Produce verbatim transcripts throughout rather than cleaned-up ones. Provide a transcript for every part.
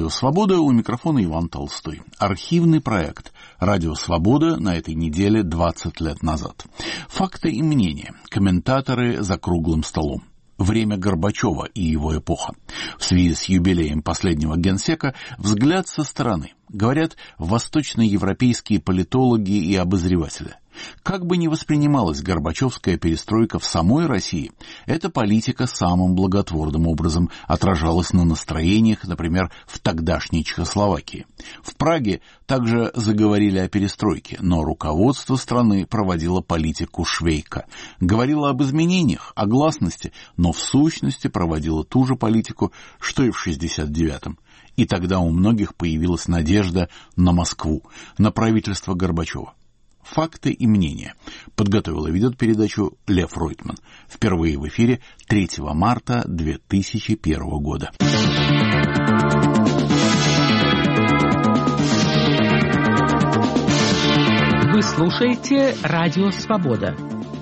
Радио «Свобода», у микрофона Иван Толстой. Архивный проект «Радио «Свобода» на этой неделе двадцать лет назад. Факты и мнения. Комментаторы за круглым столом. Время Горбачева и его эпоха. В связи с юбилеем последнего генсека взгляд со стороны. Говорят восточноевропейские политологи и обозреватели. Как бы ни воспринималась горбачевская перестройка в самой России, эта политика самым благотворным образом отражалась на настроениях, например, в тогдашней Чехословакии. В Праге также заговорили о перестройке, но руководство страны проводило политику Швейка. Говорило об изменениях, о гласности, но в сущности проводило ту же политику, что и в шестьдесят девятом. И тогда у многих появилась надежда на Москву, на правительство Горбачева. Факты и мнения. Подготовил и ведет передачу Лев Ройтман. Впервые в эфире третьего марта две тысячи первого года. Вы слушаете Радио «Свобода».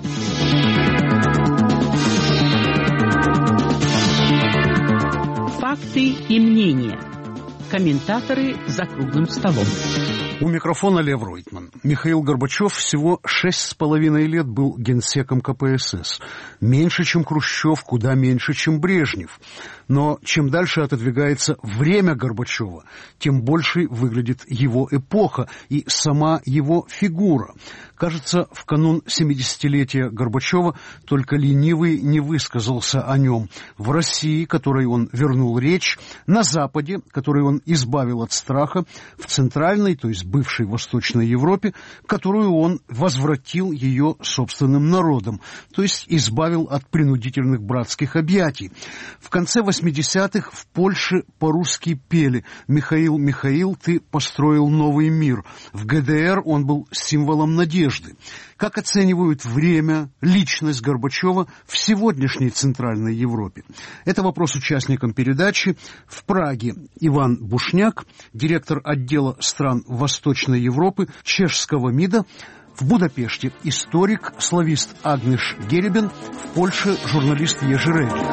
Факты и мнения. Комментаторы за круглым столом. У микрофона Лев Ройтман. Михаил Горбачев всего шесть с половиной лет был генсеком ка пэ эс эс. Меньше, чем Хрущев, куда меньше, чем Брежнев. Но чем дальше отодвигается время Горбачева, тем больше выглядит его эпоха и сама его фигура. Кажется, в канун семидесятилетия Горбачева только ленивый не высказался о нем. В России, которой он вернул речь, на Западе, который он избавил от страха, в центральной, то есть бывшей Восточной Европе, которую он возвратил ее собственным народом, то есть избавил от принудительных братских объятий. В конце восьмидесятых в Польше по-русски пели «Михаил, Михаил, ты построил новый мир». В гэ дэ эр он был символом надежды. Как оценивают время, личность Горбачева в сегодняшней Центральной Европе? Это вопрос участникам передачи. В Праге Иван Бушняк, директор отдела стран Восточной Европы Чешского МИДа. В Будапеште историк, славист Агнеш Геребен, в Польше журналист Ежи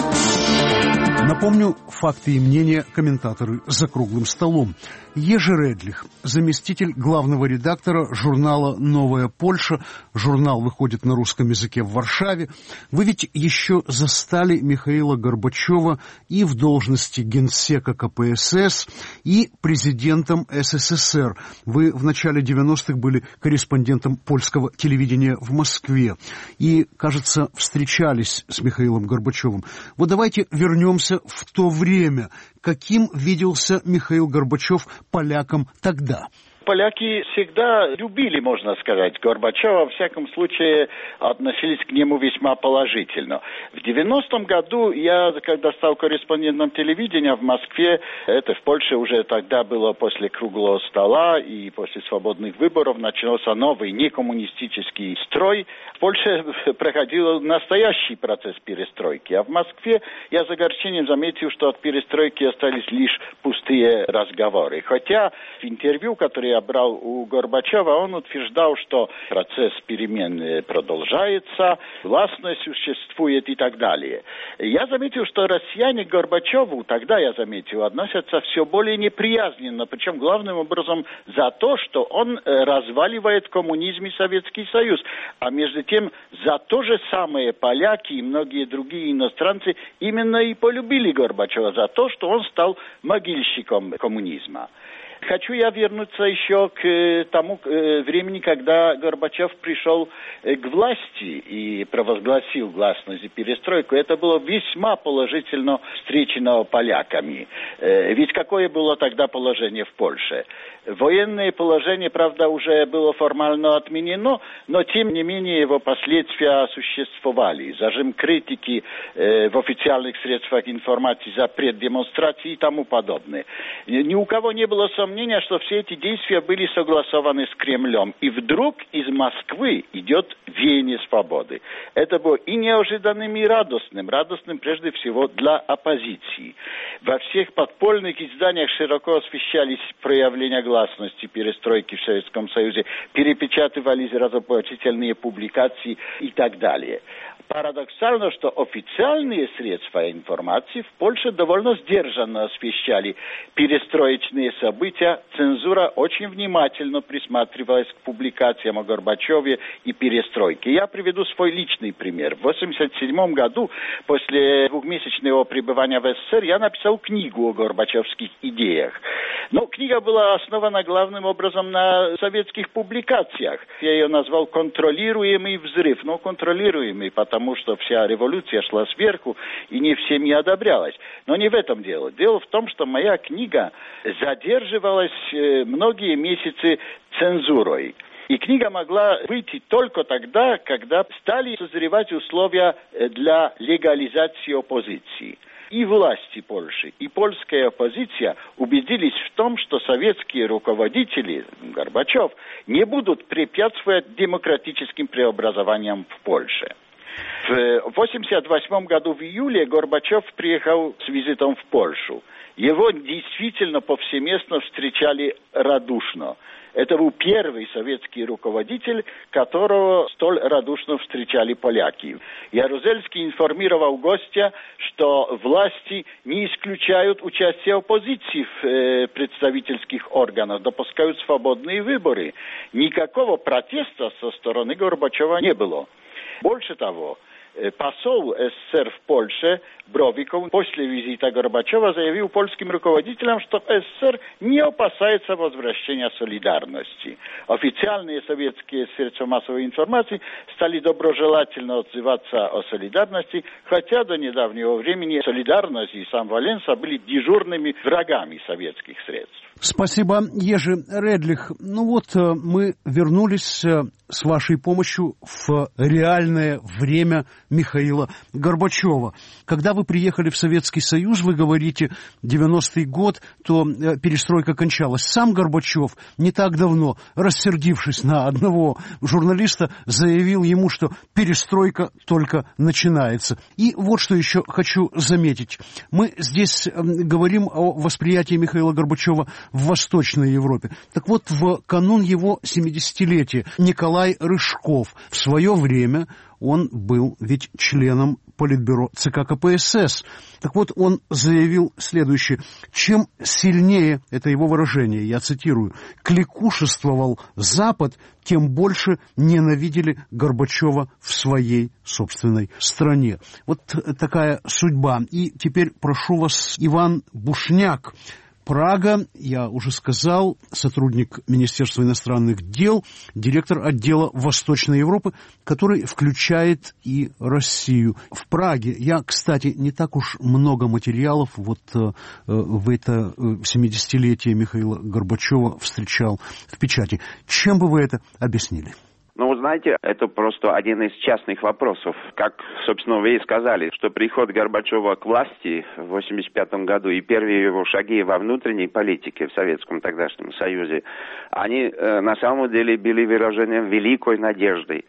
Редлих. Напомню, факты и мнения комментаторы за круглым столом. Ежи Редлих, заместитель главного редактора журнала «Новая Польша». Журнал выходит на русском языке в Варшаве. Вы ведь еще застали Михаила Горбачева и в должности генсека ка пэ эс эс, и президентом эс эс эс эр. Вы в начале девяностых были корреспондентом польского телевидения в Москве. И, кажется, встречались с Михаилом Горбачевым. Вот давайте вернемся в то время. Каким виделся Михаил Горбачев полякам тогда? Поляки всегда любили, можно сказать, Горбачева, во всяком случае относились к нему весьма положительно. В девяностом году я, когда стал корреспондентом телевидения в Москве, это в Польше уже тогда было после круглого стола и после свободных выборов, начался новый некоммунистический строй. В Польше проходил настоящий процесс перестройки, а в Москве я с огорчением заметил, что от перестройки остались лишь пустые разговоры. Хотя в интервью, которое я брал у Горбачева, он утверждал, что процесс перемен продолжается, властность существует и так далее. Я заметил, что россияне к Горбачеву, тогда я заметил, относятся все более неприязненно, причем главным образом за то, что он разваливает коммунизм и Советский Союз. А между тем, за то же самое поляки и многие другие иностранцы именно и полюбили Горбачева, за то, что он стал могильщиком коммунизма. Хочу я вернуться еще к тому времени, когда Горбачев пришел к власти и провозгласил гласность и перестройку. Это было весьма положительно встречено поляками. Ведь какое было тогда положение в Польше? Военное положение, правда, уже было формально отменено, но тем не менее его последствия существовали. Зажим критики э, в официальных средствах информации, запрет демонстраций и тому подобное. Ни у кого не было сомнения, что все эти действия были согласованы с Кремлем. И вдруг из Москвы идет веяние свободы. Это было и неожиданным, и радостным. Радостным прежде всего для оппозиции. Во всех подпольных изданиях широко освещались проявления гласности перестройки в Советском Союзе, перепечатывались разоблачительные публикации и так далее. Парадоксально, что официальные средства информации в Польше довольно сдержанно освещали перестроечные события. Цензура очень внимательно присматривалась к публикациям о Горбачеве и перестройке. Я приведу свой личный пример. В восемьдесят седьмом году, после двухмесячного пребывания в СССР, я написал книгу о горбачевских идеях. Но книга была основана главным образом на советских публикациях. Я ее назвал «Контролируемый взрыв». Но контролируемый, потому потому что вся революция шла сверху и не всеми одобрялась. Но не в этом дело. Дело в том, что моя книга задерживалась многие месяцы цензурой. И книга могла выйти только тогда, когда стали созревать условия для легализации оппозиции. И власти Польши, и польская оппозиция убедились в том, что советские руководители, Горбачев, не будут препятствовать демократическим преобразованиям в Польше. В восемьдесят восьмом году в июле Горбачев приехал с визитом в Польшу. Его действительно повсеместно встречали радушно. Это был первый советский руководитель, которого столь радушно встречали поляки. Ярузельский информировал гостя, что власти не исключают участие оппозиции в э, представительских органах, допускают свободные выборы. Никакого протеста со стороны Горбачева не было. Больше того, посол СССР в Польше Бровиков после визита Горбачева заявил польским руководителям, что СССР не опасается возвращения солидарности. Официальные советские средства массовой информации стали доброжелательно отзываться о солидарности, хотя до недавнего времени солидарность и сам Валенса были дежурными врагами советских средств. Спасибо, Ежи Редлих. Ну вот, мы вернулись с вашей помощью в реальное время Михаила Горбачева. Когда вы приехали в Советский Союз, вы говорите, девяностый год, то перестройка кончалась. Сам Горбачев не так давно, рассердившись на одного журналиста, заявил ему, что перестройка только начинается. И вот что еще хочу заметить. Мы здесь говорим о восприятии Михаила Горбачева в Восточной Европе. Так вот, в канун его семидесятилетия Николай Рыжков в свое время, он был ведь членом Политбюро ЦК КПСС. Так вот, он заявил следующее. Чем сильнее, это его выражение, я цитирую, кликушествовал Запад, тем больше ненавидели Горбачева в своей собственной стране. Вот такая судьба. И теперь прошу вас, Иван Бушняк. Прага, я уже сказал, сотрудник Министерства иностранных дел, директор отдела Восточной Европы, который включает и Россию. В Праге я, кстати, не так уж много материалов вот э, в это семидесятилетие Михаила Горбачева встречал в печати. Чем бы вы это объяснили? Ну, знаете, это просто один из частных вопросов. Как, собственно, вы и сказали, что приход Горбачева к власти в восемьдесят пятом году и первые его шаги во внутренней политике в Советском тогдашнем Союзе, они э, на самом деле были выражением великой надежды.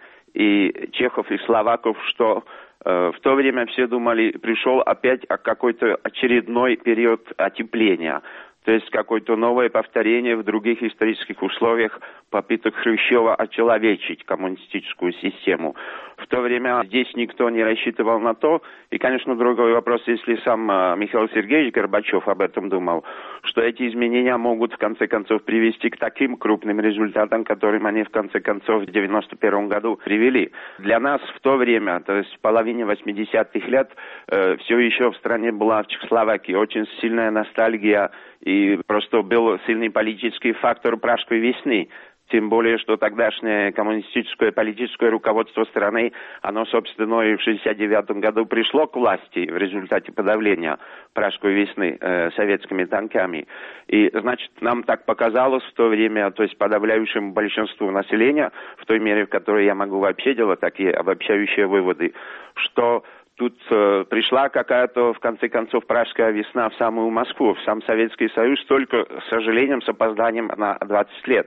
И Чехов, и Словаков, что э, в то время все думали, пришел опять какой-то очередной период отепления. То есть какое-то новое повторение в других исторических условиях попыток Хрущева очеловечить коммунистическую систему. В то время здесь никто не рассчитывал на то, и, конечно, другой вопрос, если сам Михаил Сергеевич Горбачев об этом думал, что эти изменения могут, в конце концов, привести к таким крупным результатам, которым они, в конце концов, в девяносто первом году привели. Для нас в то время, то есть в половине восьмидесятых лет, э, все еще в стране была в Чехословакии очень сильная ностальгия, и просто был сильный политический фактор Пражской весны. Тем более, что тогдашнее коммунистическое политическое руководство страны, оно, собственно, и в шестьдесят девятом году пришло к власти в результате подавления Пражской весны э, советскими танками. И, значит, нам так показалось в то время, то есть подавляющему большинству населения, в той мере, в которой я могу вообще делать такие обобщающие выводы, что тут э, пришла какая-то, в конце концов, Пражская весна в самую Москву, в сам Советский Союз, только, с сожалением, с опозданием на двадцать лет.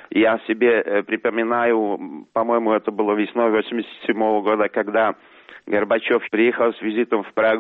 Я себе э, припоминаю, по-моему, это было весной восемьдесят седьмого года, когда Горбачев приехал с визитом в Прагу,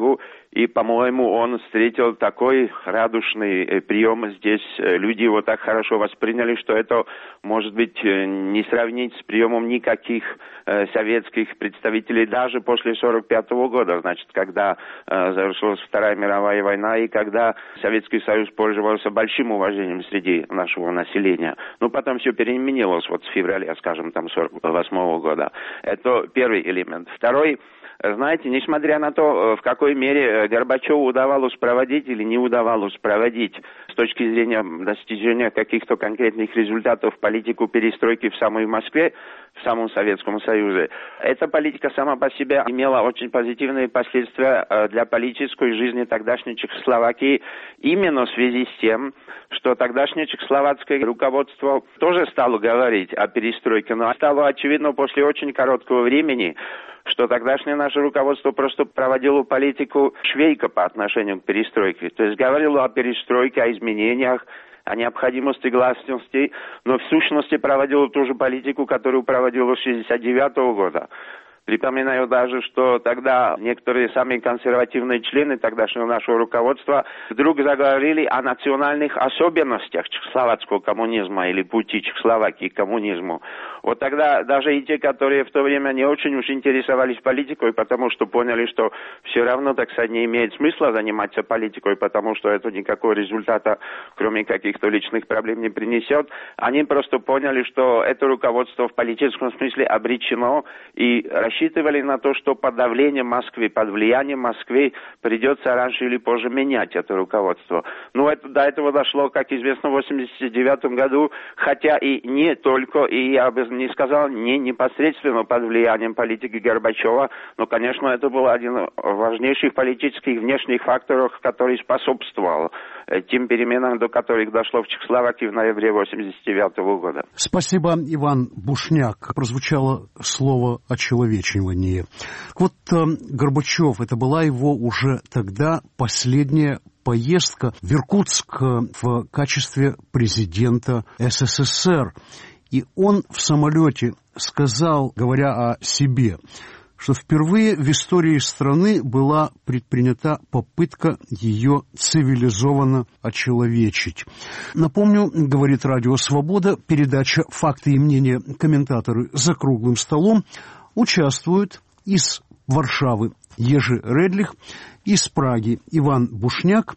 И, по-моему, он встретил такой радушный прием здесь. Люди его так хорошо восприняли, что это, может быть, не сравнить с приемом никаких э, советских представителей даже после сорок пятого года, значит, когда э, завершилась Вторая мировая война и когда Советский Союз пользовался большим уважением среди нашего населения. Ну, потом все переменилось вот с февраля, скажем, там, сорок восьмого года. Это первый элемент. Второй. Знаете, несмотря на то, в какой мере Горбачеву удавалось проводить или не удавалось проводить с точки зрения достижения каких-то конкретных результатов политику перестройки в самой Москве, в самом Советском Союзе, эта политика сама по себе имела очень позитивные последствия для политической жизни тогдашней Чехословакии именно в связи с тем, что тогдашнее чехословацкое руководство тоже стало говорить о перестройке, но стало очевидно после очень короткого времени, что тогдашнее наше руководство просто проводило политику Швейка по отношению к перестройке. То есть говорило о перестройке, о изменениях, о необходимости гласности, но в сущности проводило ту же политику, которую проводило с шестьдесят девятого года. Припоминаю даже, что тогда некоторые самые консервативные члены тогдашнего нашего руководства вдруг заговорили о национальных особенностях чехословацкого коммунизма или пути Чехословакии к коммунизму. Вот тогда даже и те, которые в то время не очень уж интересовались политикой, потому что поняли, что все равно, так сказать, не имеет смысла заниматься политикой, потому что это никакого результата, кроме каких-то личных проблем, не принесет, они просто поняли, что это руководство в политическом смысле обречено и рассчитывали на то, что под давлением Москвы, под влиянием Москвы придется раньше или позже менять это руководство. Но это, до этого дошло, как известно, в восемьдесят девятом году, хотя и не только, и я бы не сказал, не непосредственно под влиянием политики Горбачева, но, конечно, это был один из важнейших политических внешних факторов, который способствовал тем переменам, до которых дошло в Чехословакии в ноябре восемьдесят девятого года. Спасибо, Иван Бушняк. Прозвучало слово очеловечивание. Вот э, Горбачев, это была его уже тогда последняя поездка в Иркутск в качестве президента СССР. И он в самолете сказал, говоря о себе, что впервые в истории страны была предпринята попытка ее цивилизованно очеловечить. Напомню, говорит Радио Свобода, передача «Факты и мнения. Комментаторы за круглым столом». Участвуют из Варшавы Ежи Редлих, из Праги Иван Бушняк,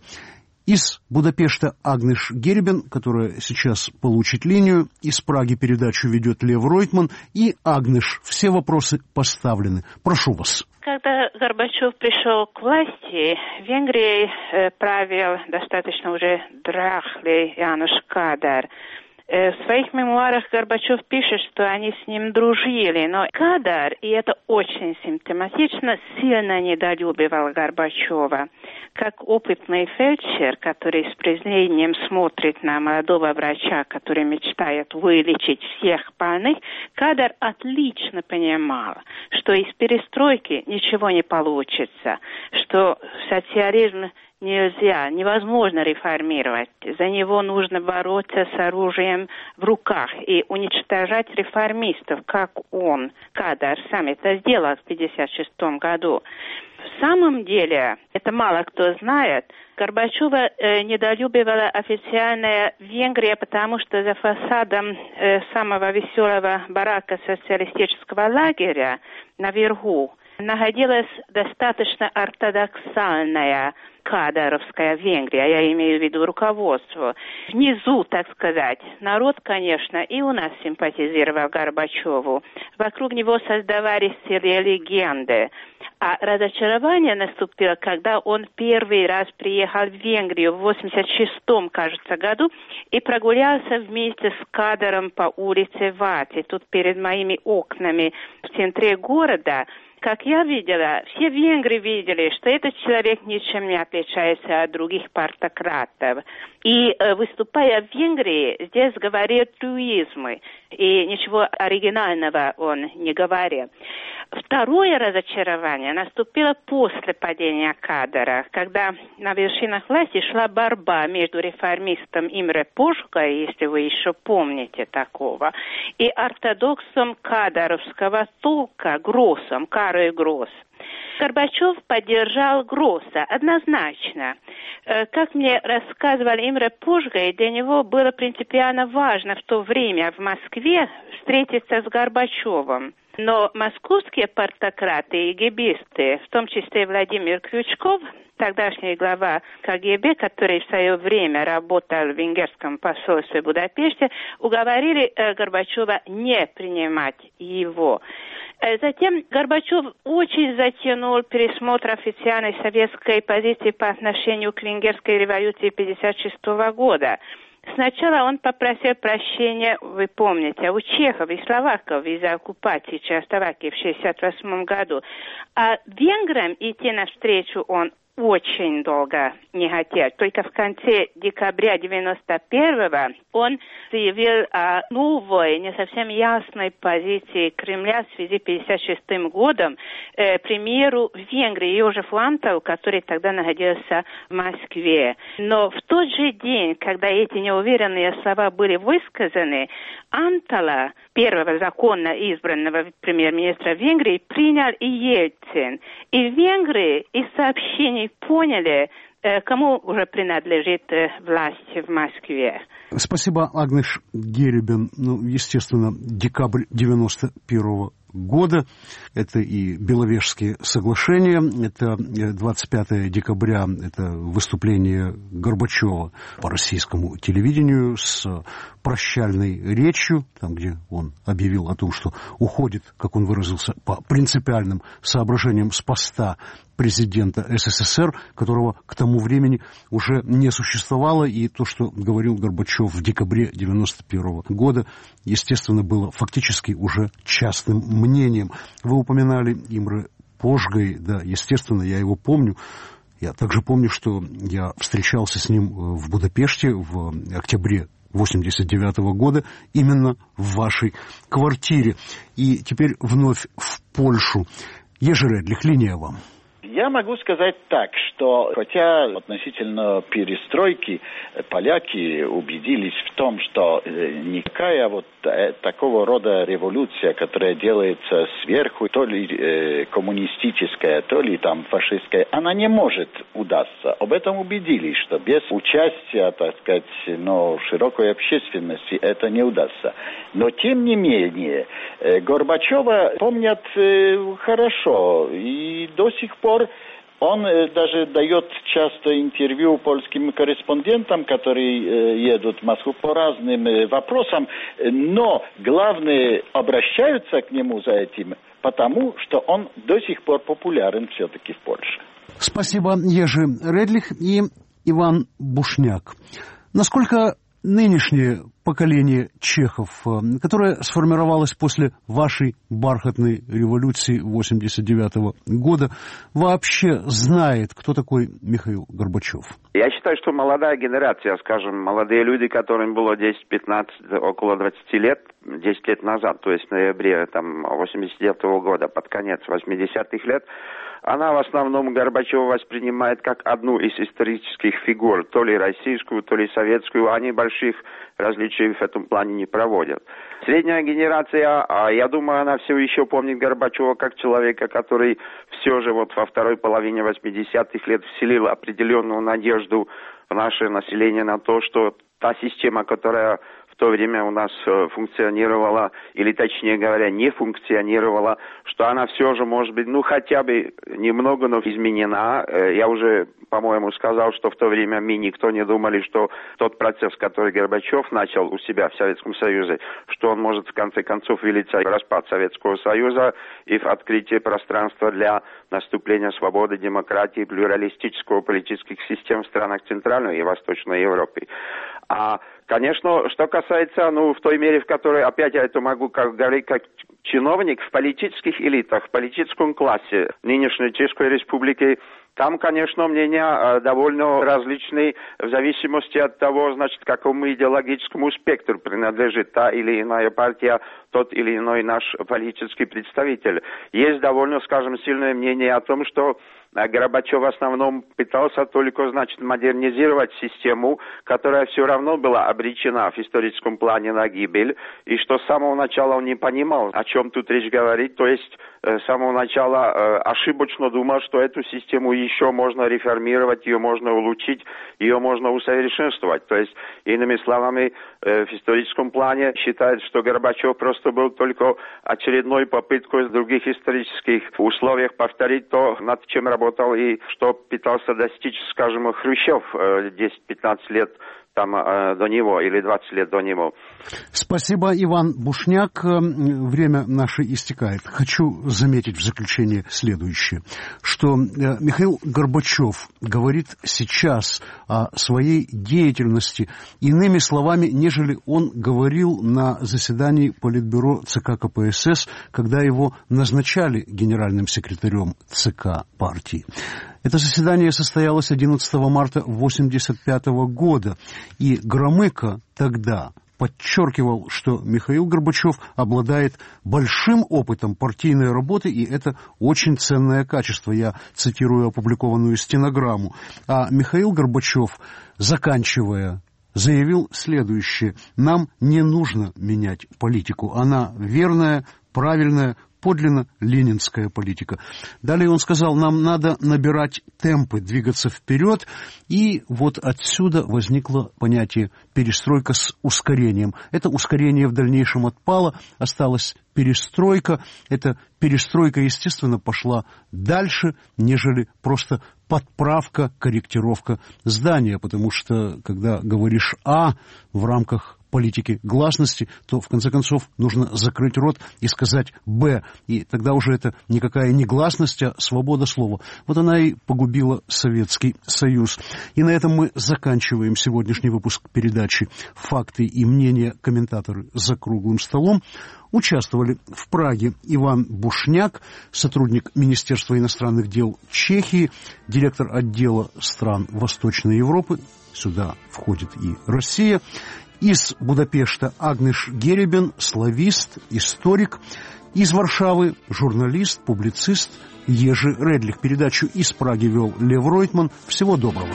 из Будапешта Агнеш Гербен, которая сейчас получит линию. Из Праги передачу ведет Лев Ройтман. И, Агнеш, все вопросы поставлены. Прошу вас. Когда Горбачев пришел к власти, Венгрией э, правил достаточно уже дряхлый Януш Кадар. В своих мемуарах Горбачев пишет, что они с ним дружили, но Кадар, и это очень симптоматично, сильно недолюбивал Горбачева. Как опытный фельдшер, который с презрением смотрит на молодого врача, который мечтает вылечить всех больных, Кадар отлично понимал, что из перестройки ничего не получится, что социализм нельзя, невозможно реформировать. За него нужно бороться с оружием в руках и уничтожать реформистов, как он, Кадар, сам это сделал в пятьдесят шестом году. В самом деле, это мало кто знает, Горбачева э, недолюбивала официальная Венгрия, потому что за фасадом э, самого веселого барака социалистического лагеря наверху находилась достаточно ортодоксальная кадровская Венгрия, я имею в виду руководство. Внизу, так сказать, народ, конечно, и у нас симпатизировал Горбачеву. Вокруг него создавались целые легенды. А разочарование наступило, когда он первый раз приехал в Венгрию в восемьдесят шестом, кажется, году и прогулялся вместе с Кадаром по улице Вати, тут перед моими окнами в центре города. Как я видела, все венгры видели, что этот человек ничем не отличается от других партократов. И, выступая в Венгрии, здесь говорил трюизмы, и ничего оригинального он не говорил. Второе разочарование наступило после падения Кадара, когда на вершинах власти шла борьба между реформистом Имре Пошкой, если вы еще помните такого, и ортодоксом кадаровского толка Гроссом, Карой Гросс. Горбачев поддержал Гросса однозначно. Как мне рассказывал Имре Пожгай, для него было принципиально важно в то время в Москве встретиться с Горбачевым. Но московские партократы и гебисты, в том числе Владимир Крючков, тогдашний глава КГБ, который в свое время работал в венгерском посольстве в Будапеште, уговорили э, Горбачева не принимать его. Э, затем Горбачев очень затянул пересмотр официальной советской позиции по отношению к венгерской революции тысяча девятьсот пятьдесят шестого года. Сначала он попросил прощения, вы помните, у чехов и словаков из-за оккупации Чехословакии в шестьдесят восьмом году. А венграм идти навстречу он очень долго не хотел. Только в конце декабря девяносто первого он заявил о новой, не совсем ясной позиции Кремля в связи с пятьдесят шестым годом э, премьеру Венгрии Йозефу Анталу, который тогда находился в Москве. Но в тот же день, когда эти неуверенные слова были высказаны, Антала, первого законно избранного премьер-министра Венгрии, принял и Ельцин. И венгры из сообщений поняли, кому уже принадлежит власть в Москве. Спасибо, Агнеш Геребен. Ну, естественно, декабрь девяносто первого года. Это и Беловежские соглашения, это двадцать пятого декабря, это выступление Горбачева по российскому телевидению с прощальной речью, там, где он объявил о том, что уходит, как он выразился, по принципиальным соображениям с поста президента СССР, которого к тому времени уже не существовало, и то, что говорил Горбачев в декабре девяносто первого года, естественно, было фактически уже частным мнением. Вы упоминали Имре Пожгай, да, естественно, я его помню. Я также помню, что я встречался с ним в Будапеште в октябре восемьдесят девятого года именно в вашей квартире. И теперь вновь в Польшу. Ежи Редлих, линия вам. Я могу сказать так, что хотя относительно перестройки поляки убедились в том, что никакая вот такого рода революция, которая делается сверху, то ли коммунистическая, то ли там фашистская, она не может удастся. Об этом убедились, что без участия, так сказать, ну, широкой общественности это не удастся. Но тем не менее, Горбачева помнят хорошо, и до сих пор он даже дает часто интервью польским корреспондентам, которые едут в Москву по разным вопросам, но главное, обращаются к нему за этим, потому что он до сих пор популярен все-таки в Польше. Спасибо, Ежи Редлих и Иван Бушняк. Насколько нынешнее поколение чехов, которое сформировалось после вашей бархатной революции восемьдесят девятого года, вообще знает, кто такой Михаил Горбачев? Я считаю, что молодая генерация, скажем, молодые люди, которым было десять-пятнадцать, около двадцати лет, десять лет назад, то есть в ноябре там, восемьдесят девятого года, под конец восьмидесятых лет, она в основном Горбачева воспринимает как одну из исторических фигур, то ли российскую, то ли советскую. Они больших различий в этом плане не проводят. Средняя генерация, я думаю, она все еще помнит Горбачева как человека, который все же вот во второй половине восьмидесятых лет вселил определенную надежду в наше население на то, что та система, которая в то время у нас функционировала, или точнее говоря, не функционировала, что она все же может быть, ну, хотя бы немного, но изменена. Я уже, по-моему, сказал, что в то время мы никто не думали, что тот процесс, который Горбачев начал у себя в Советском Союзе, что он может в конце концов вылиться в распад Советского Союза и в открытие пространства для наступления свободы, демократии, плюралистического политических систем в странах Центральной и Восточной Европы. А, конечно, что касается, ну, в той мере, в которой, опять я это могу как, говорить как чиновник в политических элитах, в политическом классе нынешней Чешской Республики, там, конечно, мнения довольно различные в зависимости от того, значит, какому идеологическому спектру принадлежит та или иная партия, тот или иной наш политический представитель. Есть довольно, скажем, сильное мнение о том, что А Горбачев в основном пытался только, значит, модернизировать систему, которая все равно была обречена в историческом плане на гибель, и что с самого начала он не понимал, о чем тут речь говорит, то есть с самого начала э, ошибочно думал, что эту систему еще можно реформировать, ее можно улучшить, ее можно усовершенствовать. То есть, иными словами, э, в историческом плане считает, что Горбачев просто был только очередной попыткой в других исторических условиях повторить то, над чем работал и что пытался достичь, скажем, Хрущев э, десять-пятнадцать лет там э, до него или двадцать лет до него. Спасибо, Иван Бушняк. Время наше истекает. Хочу заметить в заключение следующее, что Михаил Горбачев говорит сейчас о своей деятельности иными словами, нежели он говорил на заседании Политбюро ЦК КПСС, когда его назначали генеральным секретарем ЦК партии. Это заседание состоялось одиннадцатого марта восемьдесят пятого года, и Громыко тогда подчеркивал, что Михаил Горбачев обладает большим опытом партийной работы, и это очень ценное качество. Я цитирую опубликованную стенограмму. А Михаил Горбачев, заканчивая, заявил следующее: «Нам не нужно менять политику. Она верная, правильная, подлинно ленинская политика». Далее он сказал, нам надо набирать темпы, двигаться вперед, и вот отсюда возникло понятие перестройка с ускорением. Это ускорение в дальнейшем отпало, осталась перестройка. Эта перестройка, естественно, пошла дальше, нежели просто подправка, корректировка здания, потому что, когда говоришь «А» в рамках политики гласности, то, в конце концов, нужно закрыть рот и сказать «Б». И тогда уже это никакая не гласность, а свобода слова. Вот она и погубила Советский Союз. И на этом мы заканчиваем сегодняшний выпуск передачи «Факты и мнения. Комментаторы за круглым столом». Участвовали в Праге Иван Бушняк, сотрудник Министерства иностранных дел Чехии, директор отдела стран Восточной Европы, сюда входит и Россия. Из Будапешта Агнеш Геребен, славист, историк. Из Варшавы журналист, публицист Ежи Редлих. Передачу из Праги вел Лев Ройтман. Всего доброго.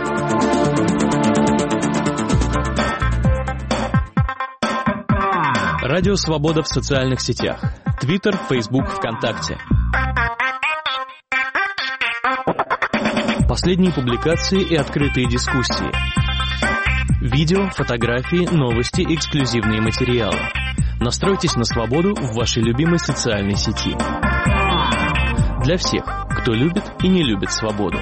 Радио «Свобода» в социальных сетях. Твиттер, Фейсбук, ВКонтакте. Последние публикации и открытые дискуссии. Видео, фотографии, новости, эксклюзивные материалы. Настройтесь на свободу в вашей любимой социальной сети. Для всех, кто любит и не любит свободу.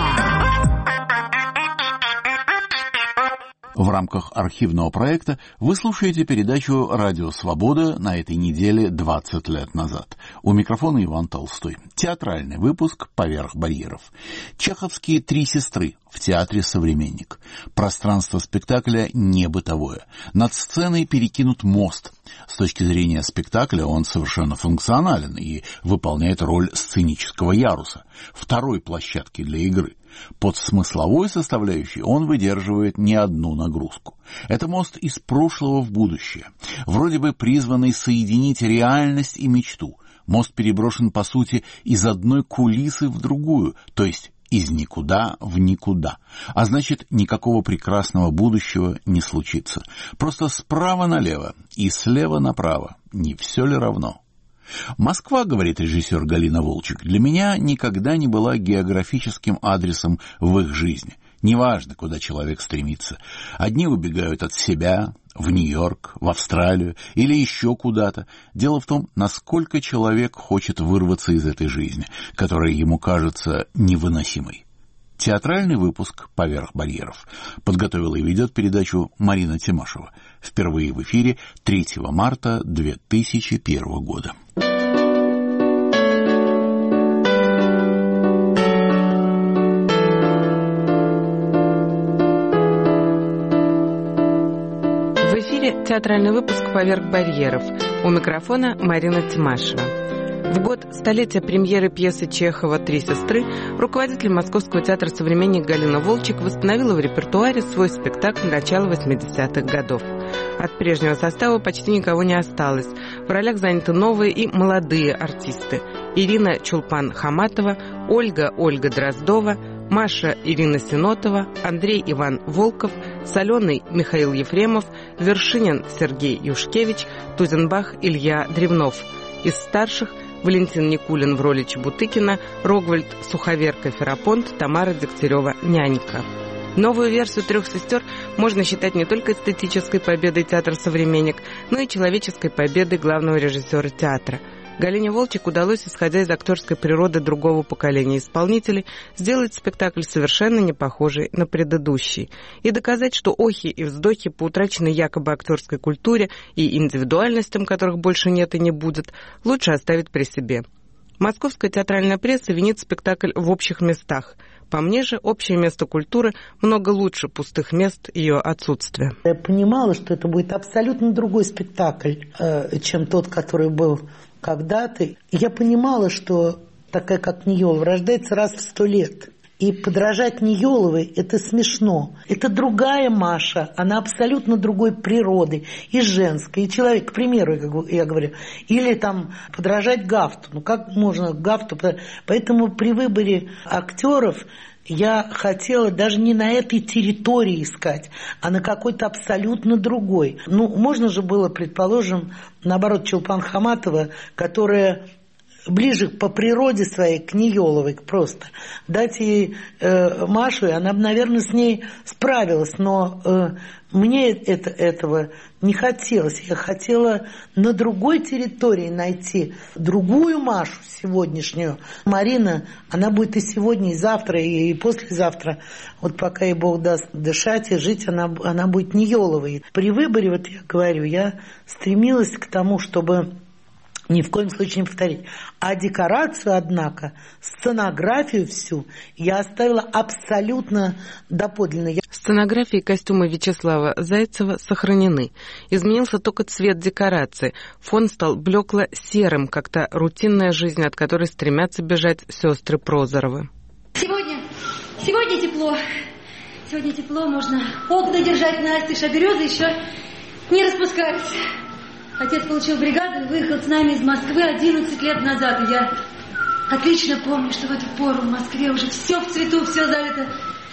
В рамках архивного проекта вы слушаете передачу «Радио Свобода» на этой неделе двадцать лет назад. У микрофона Иван Толстой. Театральный выпуск «Поверх барьеров». Чеховские «Три сестры» в театре «Современник». Пространство спектакля не бытовое. Над сценой перекинут мост. С точки зрения спектакля он совершенно функционален и выполняет роль сценического яруса, второй площадки для игры. Под смысловой составляющей он выдерживает не одну нагрузку. Это мост из прошлого в будущее, вроде бы призванный соединить реальность и мечту. Мост переброшен, по сути, из одной кулисы в другую, то есть из никуда в никуда. А значит, никакого прекрасного будущего не случится. Просто справа налево и слева направо. Не все ли равно? Москва, говорит режиссер Галина Волчек, для меня никогда не была географическим адресом в их жизни. Неважно, куда человек стремится. Одни убегают от себя, в Нью-Йорк, в Австралию или еще куда-то. Дело в том, насколько человек хочет вырваться из этой жизни, которая ему кажется невыносимой. Театральный выпуск «Поверх барьеров» подготовила и ведет передачу Марина Тимашева. Впервые в эфире третьего марта две тысячи первого года. Театральный выпуск «Поверх барьеров». У микрофона Марина Тимашева. В год столетия премьеры пьесы Чехова «Три сестры» руководитель Московского театра «Современник» Галина Волчек восстановила в репертуаре свой спектакль начала восьмидесятых годов. От прежнего состава почти никого не осталось. В ролях заняты новые и молодые артисты. Ирина Чулпан-Хаматова, Ольга Ольга Дроздова, Маша Ирина Синотова, Андрей Иван Волков, Соленый Михаил Ефремов, Вершинин Сергей Юшкевич, Тузенбах Илья Древнов. Из старших Валентин Никулин в роли Чебутыкина, Рогвальд Суховерка-Ферапонт, Тамара Дегтярева-Нянька. Новую версию «Трех сестер» можно считать не только эстетической победой театра «Современник», но и человеческой победой главного режиссера театра. Галине Волчек удалось, исходя из актерской природы другого поколения исполнителей, сделать спектакль совершенно не похожий на предыдущий и доказать, что охи и вздохи по утраченной якобы актерской культуре и индивидуальностям, которых больше нет и не будет, лучше оставить при себе. Московская театральная пресса винит спектакль в общих местах. По мне же, общее место культуры много лучше пустых мест ее отсутствия. Я понимала, что это будет абсолютно другой спектакль, чем тот, который был когда-то. Я понимала, что такая, как Ниелова, рождается раз в сто лет. И подражать Ниеловой – это смешно. Это другая Маша, она абсолютно другой природы, и женской, и человек, к примеру, я говорю. Или там подражать Гафту. Ну как можно Гафту? Поэтому при выборе актеров я хотела даже не на этой территории искать, а на какой-то абсолютно другой. Ну, можно же было, предположим, наоборот, Чулпан-Хаматова, которая ближе по природе своей к Ниеловой просто. Дать ей э, Машу, и она бы, наверное, с ней справилась. Но э, мне это, этого не хотелось. Я хотела на другой территории найти другую Машу сегодняшнюю. Марина, она будет и сегодня, и завтра, и, и послезавтра. Вот пока ей Бог даст дышать и жить, она, она будет Ниеловой. При выборе, вот я говорю, я стремилась к тому, чтобы ни в коем случае не повторить. А декорацию, однако, сценографию всю я оставила абсолютно доподлинно. Сценография и костюмы Вячеслава Зайцева сохранены. Изменился только цвет декорации. Фон стал блекло-серым, как-то рутинная жизнь, от которой стремятся бежать сестры Прозоровы. Сегодня, сегодня тепло. Сегодня тепло, можно окна держать настежь, а березы еще не распускаются. Отец получил бригаду и выехал с нами из Москвы одиннадцать лет назад. И я отлично помню, что в эту пору в Москве уже все в цвету, все залито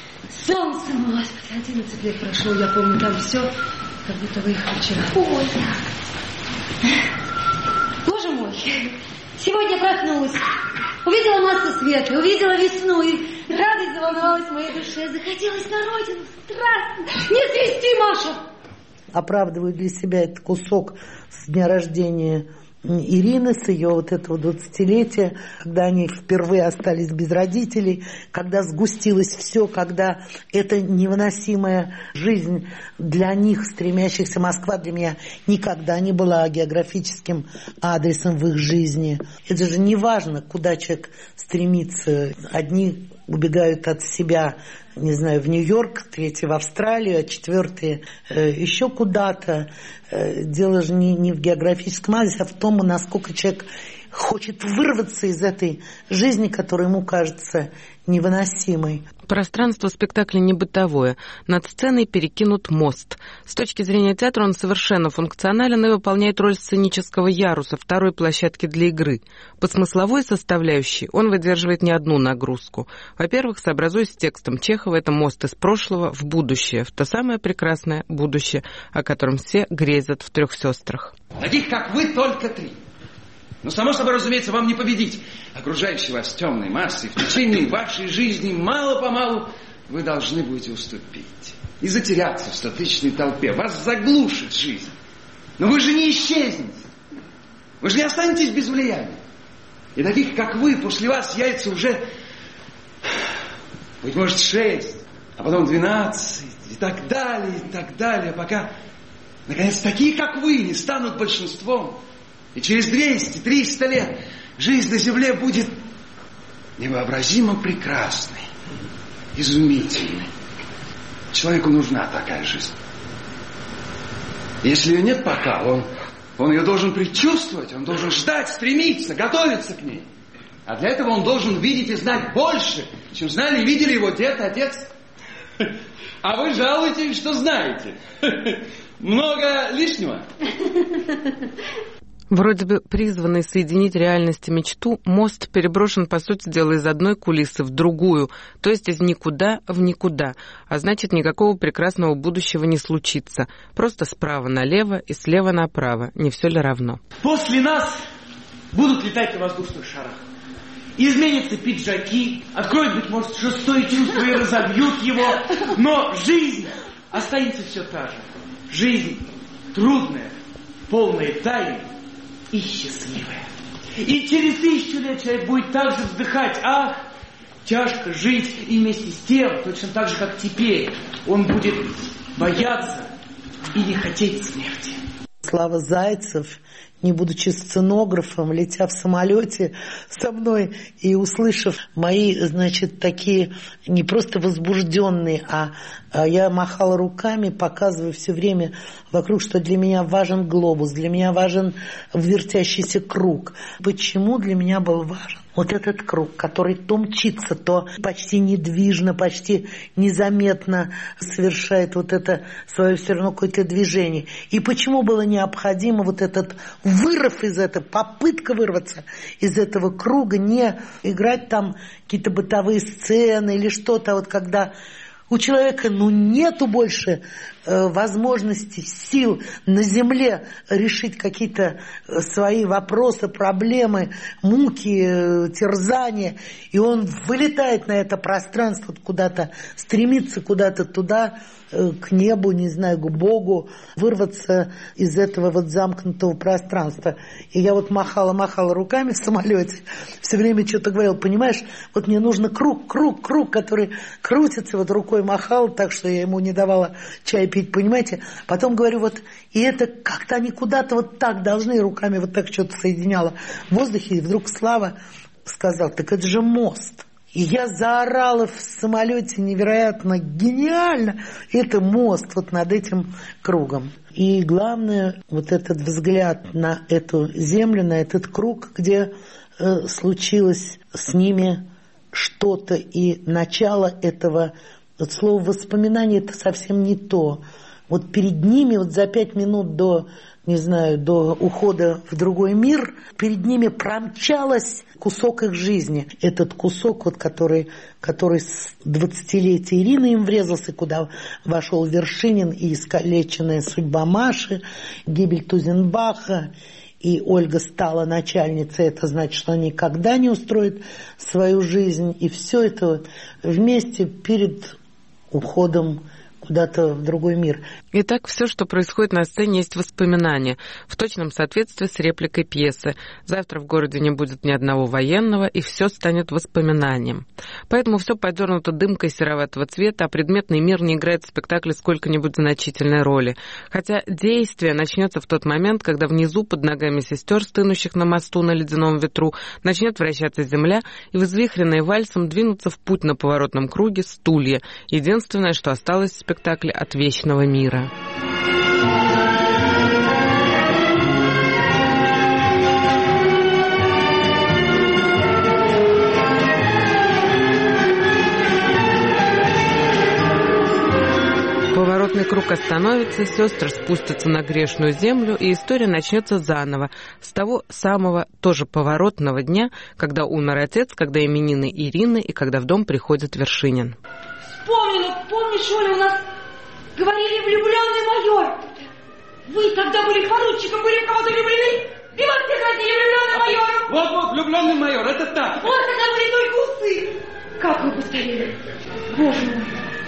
солнцем. Господи, одиннадцать лет прошло, я помню там все, как будто выехал вчера. Ой. Боже мой, сегодня проснулась, увидела массу света, увидела весну, и радость заволновалась в моей душе. Захотелось на родину, страстно. Не свисти, Маша! Оправдываю для себя этот кусок с дня рождения Ирины, с ее вот этого двадцатилетия, когда они впервые остались без родителей, когда сгустилось все, когда эта невыносимая жизнь для них, стремящихся, Москва для меня никогда не была географическим адресом в их жизни. Это же не важно, куда человек стремится. Одни убегают от себя, не знаю, в Нью-Йорк, третий в Австралию, а четвертый э, еще куда-то. Э, дело же не, не в географическом адресе, а в том, насколько человек хочет вырваться из этой жизни, которая ему кажется невыносимой. Пространство спектакля не бытовое. Над сценой перекинут мост. С точки зрения театра он совершенно функционален и выполняет роль сценического яруса, второй площадки для игры. По смысловой составляющей он выдерживает не одну нагрузку. Во-первых, сообразуясь с текстом Чехова, это мост из прошлого в будущее, в то самое прекрасное будущее, о котором все грезят в «Трех сестрах». Таких, как вы, только три. Но, само собой, разумеется, вам не победить окружающей вас темной массой. В течение вашей жизни мало-помалу вы должны будете уступить и затеряться в статичной толпе. Вас заглушит жизнь. Но вы же не исчезнете. Вы же не останетесь без влияния. И таких, как вы, после вас яйца уже, быть может, шесть, а потом двенадцать, и так далее, и так далее, пока, наконец, такие, как вы, не станут большинством. И через двести-триста лет жизнь на земле будет невообразимо прекрасной, изумительной. Человеку нужна такая жизнь. Если ее нет пока, он Он ее должен предчувствовать, он должен ждать, стремиться, готовиться к ней. А для этого он должен видеть и знать больше, чем знали и видели его дед, отец. А вы жалуетесь, что знаете. Много лишнего. Вроде бы призванный соединить реальность и мечту, мост переброшен, по сути дела, из одной кулисы в другую, то есть из никуда в никуда, а значит, никакого прекрасного будущего не случится. Просто справа налево и слева направо. Не все ли равно? После нас будут летать на воздушных шарах. Изменятся пиджаки, откроют, быть может, шестое чувство и разобьют его, но жизнь останется все та же. Жизнь трудная, полная тайн и счастливая. И через тысячу лет человек будет так же вздыхать: ах, тяжко жить, и вместе с тем, точно так же, как теперь, он будет бояться и не хотеть смерти. Слава Зайцев, не будучи сценографом, летя в самолете со мной и услышав мои, значит, такие не просто возбужденные, а, а я махала руками, показывая все время вокруг, что для меня важен глобус, для меня важен вертящийся круг. Почему для меня был важен вот этот круг, который то мчится, то почти недвижно, почти незаметно совершает вот это свое все равно какое-то движение. И почему было необходимо вот этот вырыв из этого, попытка вырваться из этого круга, не играть там какие-то бытовые сцены или что-то, вот когда у человека ну, нету больше э, возможностей, сил на земле решить какие-то свои вопросы, проблемы, муки, э, терзания, и он вылетает на это пространство куда-то, стремится куда-то туда, э, к небу, не знаю, к Богу, вырваться из этого вот замкнутого пространства. И я вот махала-махала руками в самолете, все время что-то говорила, понимаешь, вот мне нужно круг, круг, круг, который крутится, вот рукой махал, так что я ему не давала чай пить, понимаете? Потом говорю, вот, и это как-то они куда-то вот так должны, руками вот так что-то соединяла в воздухе, и вдруг Слава сказал: так это же мост. И я заорала в самолете невероятно гениально. Это мост вот над этим кругом. И главное, вот этот взгляд на эту землю, на этот круг, где э, случилось с ними что-то, и начало этого, вот слово воспоминание, это совсем не то. Вот перед ними, вот за пять минут до, не знаю, до ухода в другой мир, перед ними промчалась кусок их жизни. Этот кусок, вот, который, который с двадцатилетия Ирины им врезался, куда вошел Вершинин, и искалеченная судьба Маши, гибель Тузенбаха, и Ольга стала начальницей, это значит, что она никогда не устроит свою жизнь. И все это вот вместе перед уходом куда-то в другой мир. Итак, все, что происходит на сцене, есть воспоминания, в точном соответствии с репликой пьесы. Завтра в городе не будет ни одного военного, и все станет воспоминанием. Поэтому все подернуто дымкой сероватого цвета, а предметный мир не играет в спектакле сколько-нибудь значительной роли. Хотя действие начнется в тот момент, когда внизу, под ногами сестер, стынущих на мосту на ледяном ветру, начнет вращаться земля, и взвихренные вальсом двинутся в путь на поворотном круге стулья. Единственное, что осталось в спектакле от вечного мира. Поворотный круг остановится, сестры спустятся на грешную землю, и история начнется заново, с того самого тоже поворотного дня, когда умер отец, когда именины Ирины и когда в дом приходит Вершинин. Вспомни, ну помнишь, Оля, у нас говорили влюбленный майор. Вы тогда были поручиком, были в кого-то влюблены, и вас все хотели влюбленным майором. Вот-вот, влюбленный майор, это так. Вот тогда были только усы. Как вы постарели, Боже мой.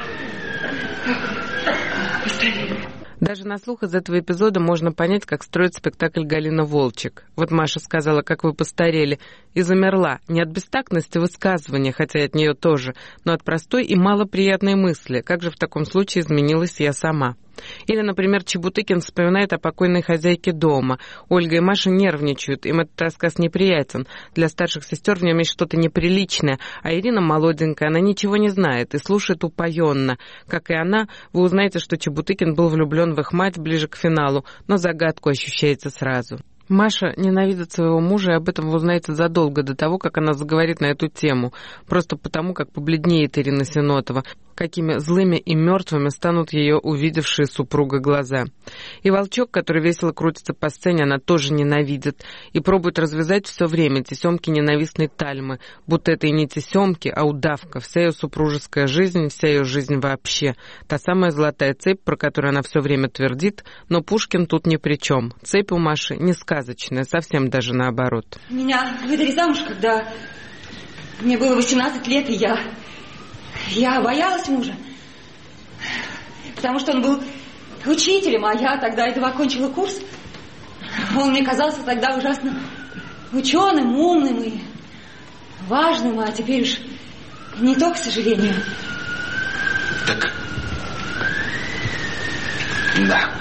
Как вы постарели. Даже на слух из этого эпизода можно понять, как строит спектакль Галина Волчек. Вот Маша сказала, как вы постарели, и замерла. Не от бестактности высказывания, хотя и от нее тоже, но от простой и малоприятной мысли. Как же в таком случае изменилась я сама? Или, например, Чебутыкин вспоминает о покойной хозяйке дома. Ольга и Маша нервничают, им этот рассказ неприятен. Для старших сестер в нем есть что-то неприличное, а Ирина молоденькая, она ничего не знает и слушает упоенно. Как и она, вы узнаете, что Чебутыкин был влюблен в их мать ближе к финалу, но загадку ощущаете сразу. Маша ненавидит своего мужа, и об этом вы узнаете задолго до того, как она заговорит на эту тему. Просто потому, как побледнеет Ирина Синотова, какими злыми и мертвыми станут ее увидевшие супруга глаза. И Волчок, который весело крутится по сцене, она тоже ненавидит и пробует развязать все время тесемки ненавистной Тальмы, будто это и не тесемки, а удавка, вся ее супружеская жизнь, вся ее жизнь вообще. Та самая золотая цепь, про которую она все время твердит, но Пушкин тут ни при чем. Цепь у Маши не сказочная, совсем даже наоборот. Меня выдали замуж, когда мне было восемнадцать лет, и я... Я боялась мужа, потому что он был учителем, а я тогда едва окончила курс. Он мне казался тогда ужасно ученым, умным и важным, а теперь уж не то, к сожалению. Так, да.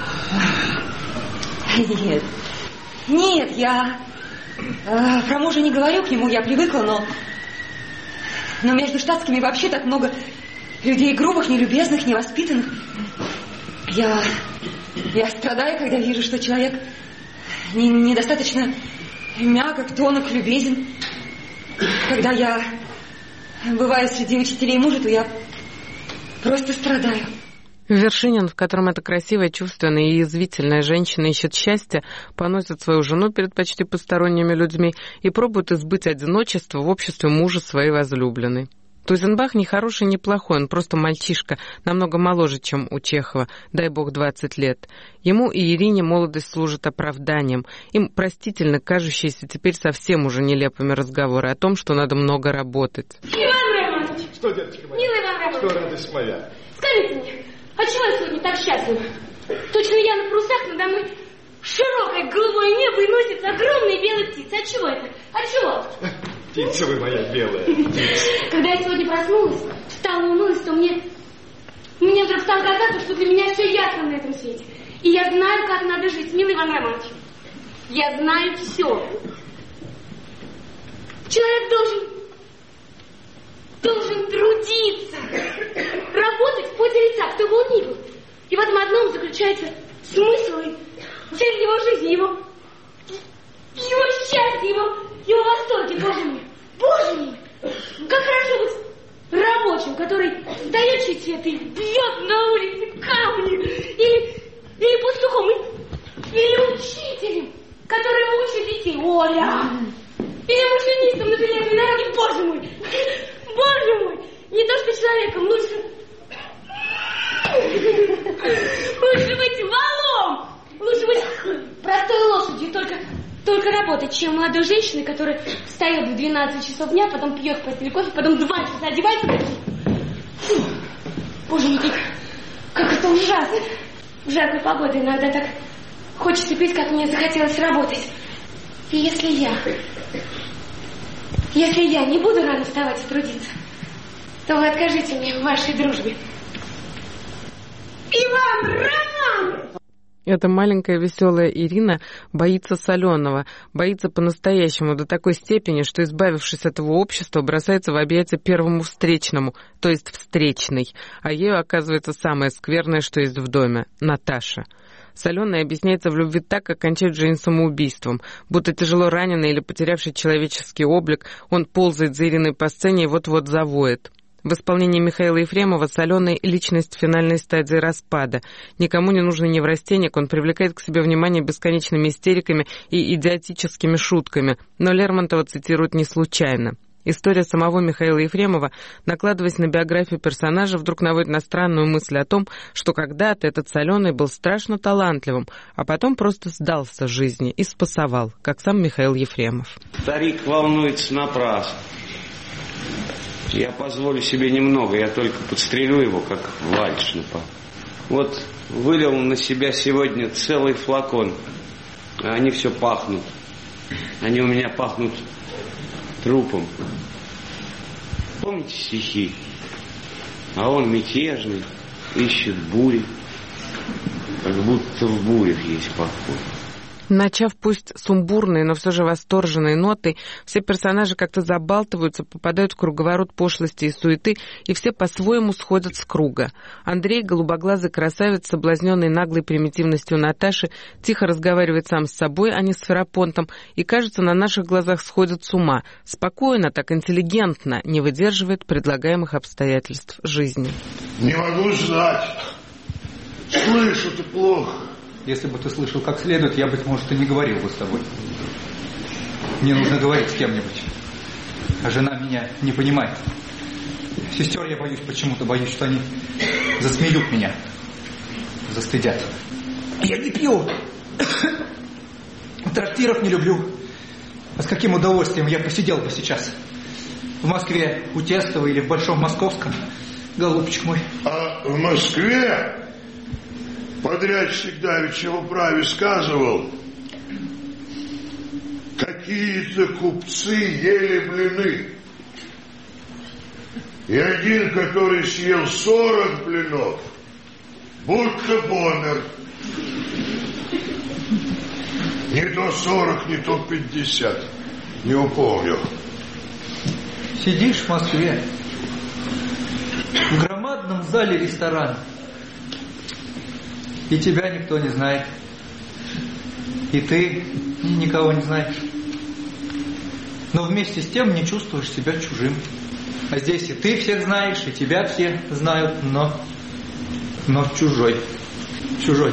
Нет, нет, я э, про мужа не говорю, к нему я привыкла, но... Но между штатскими вообще так много людей грубых, нелюбезных, невоспитанных. Я, я страдаю, когда вижу, что человек не, недостаточно мягок, тонок, любезен. Когда я бываю среди учителей мужа, то я просто страдаю. Вершинин, в котором эта красивая, чувственная и язвительная женщина ищет счастья, поносит свою жену перед почти посторонними людьми и пробует избыть одиночества в обществе мужа своей возлюбленной. Тузенбах не хороший, не плохой, он просто мальчишка, намного моложе, чем у Чехова, дай бог двадцать лет. Ему и Ирине молодость служит оправданием. Им простительно кажущиеся теперь совсем уже нелепыми разговоры о том, что надо много работать. Иван Романович! Что, деточка моя? Милый Иван Романович! Что, радость моя? Скажите мне, а чего я сегодня так счастлива? Точно я на парусах, надо мной широкое голубое небо и носятся огромные белые птицы. От чего это? От чего? Птица вы моя белая. Птица. Когда я сегодня проснулась, встала и умылась, то мне... Мне вдруг стало казаться, что для меня все ясно на этом свете. И я знаю, как надо жить, милый Иван Романович. Я знаю все. Человек должен... должен трудиться, работать в поте лица, кто бы он ни был. И в этом одном заключается смысл и цель его жизни, его, его счастье, его, его восторги, Боже мой. Боже мой, как хорошо быть рабочим, который дает чуть свет и бьет на улице камни, или, или пастухом, или учителем, который учит детей, Оля, или машинистом на железной дороге, Боже мой. Боже мой, не то что человеком, лучше... Лучше быть валом, лучше быть простой лошадью, только, только работать, чем молодой женщиной, которая встает в двенадцать часов дня, потом пьет в постели кофе, потом два часа одевается. Фу. Боже мой, как, как это ужасно. В жаркую погоду иногда так хочется пить, как мне захотелось работать. И если я... Если я не буду рано вставать и трудиться, то вы откажите мне в вашей дружбе. Иван Романович! Эта маленькая веселая Ирина боится соленого, боится по-настоящему до такой степени, что, избавившись от его общества, бросается в объятия первому встречному, то есть встречной, а ею оказывается самое скверное, что есть в доме — Наташа. Соленый объясняется в любви так, как кончает жизнь самоубийством. Будто тяжело раненый или потерявший человеческий облик, он ползает за Ириной по сцене и вот-вот завоет. В исполнении Михаила Ефремова Соленый — личность финальной стадии распада. Никому не нужный неврастенник, он привлекает к себе внимание бесконечными истериками и идиотическими шутками, но Лермонтова цитируют не случайно. История самого Михаила Ефремова, накладываясь на биографию персонажа, вдруг наводит на странную мысль о том, что когда-то этот Соленый был страшно талантливым, а потом просто сдался жизни и спасовал, как сам Михаил Ефремов. Старик волнуется напрасно. Я позволю себе немного, я только подстрелю его, как Вальшнапа. Вот вылил на себя сегодня целый флакон, а они все пахнут. Они у меня пахнут трупом. Помните стихи? А он мятежный, ищет бури. как будто в бурях есть покой. Начав пусть сумбурной, но все же восторженной нотой, все персонажи как-то забалтываются, попадают в круговорот пошлости и суеты, и все по-своему сходят с круга. Андрей, голубоглазый красавец, соблазненный наглой примитивностью Наташи, тихо разговаривает сам с собой, а не с Ферапонтом, и, кажется, на наших глазах сходит с ума. Спокойно, так интеллигентно, не выдерживает предлагаемых обстоятельств жизни. Не могу знать. Слышу ты плохо. Если бы ты слышал как следует, я, быть может, и не говорил бы с тобой. Мне нужно говорить с кем-нибудь. А жена меня не понимает. Сестер я боюсь почему-то, боюсь, что они засмеют меня, застыдят. Я не пью. Трактиров не люблю. А с каким удовольствием я посидел бы сейчас? В Москве у Тестова или в Большом Московском, голубчик мой. А в Москве... Подрядчик давеча в управе сказывал, какие-то купцы ели блины. И один, который съел сорок блинов, будто помер. Не то сорок, не то пятьдесят. Не упомню. Сидишь в Москве, в громадном зале ресторана, и тебя никто не знает. И ты никого не знаешь. Но вместе с тем не чувствуешь себя чужим. А здесь и ты всех знаешь, и тебя все знают, но... но чужой. Чужой.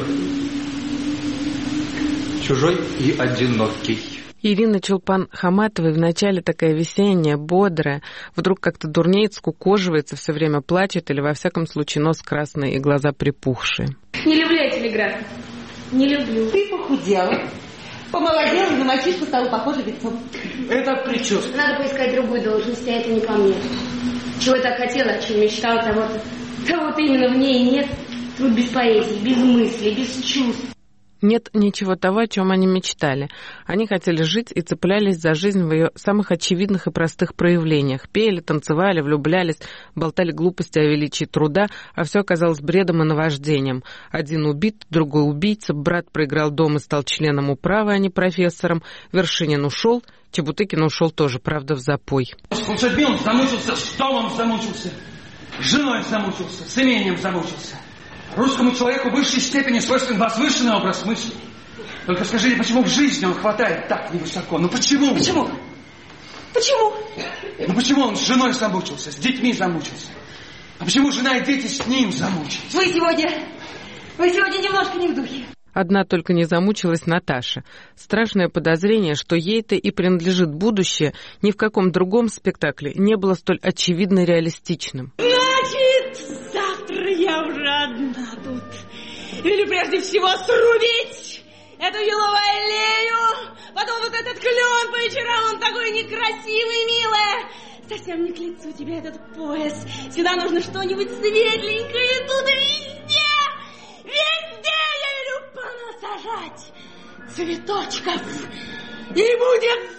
Чужой и одинокий. Ирина Чулпан-Хаматова вначале такая весенняя, бодрая, вдруг как-то дурнеет, скукоживается, все время плачет, или во всяком случае нос красный и глаза припухшие. Не люблю я телеграф. Не люблю. Ты похудела, помолодела, на мальчишку стала похожа лицом. Это прическа. Надо поискать другую должность, а это не по мне. Чего я так хотела, о чем мечтала, того-то, того-то именно в ней нет. Труд без поэзии, без мыслей, без чувств. Нет ничего того, о чем они мечтали. Они хотели жить и цеплялись за жизнь в ее самых очевидных и простых проявлениях. Пели, танцевали, влюблялись, болтали глупости о величии труда, а все оказалось бредом и наваждением. Один убит, другой убийца, брат проиграл дом и стал членом управы, а не профессором. Вершинин ушел, Чебутыкин ушел тоже, правда, в запой. С лошадьми замучился, с домом замучился, с женой замучился, с имением замучился. Русскому человеку в высшей степени свойствен возвышенный образ мысли. Только скажите, почему в жизни он хватает так невысоко? Ну почему? Почему? Почему? Ну почему он с женой замучился, с детьми замучился? А почему жена и дети с ним замучились? Вы сегодня... Вы сегодня немножко не в духе. Одна только не замучилась Наташа. Страшное подозрение, что ей-то и принадлежит будущее, ни в каком другом спектакле не было столь очевидно реалистичным. Значит, завтра я уже одна тут. Или прежде всего срубить эту еловую аллею, потом вот этот клен по вечерам, он такой некрасивый, милая. Совсем не к лицу тебе этот пояс. Сюда нужно что-нибудь светленькое, тут везде, везде я велю понасажать цветочков, и будет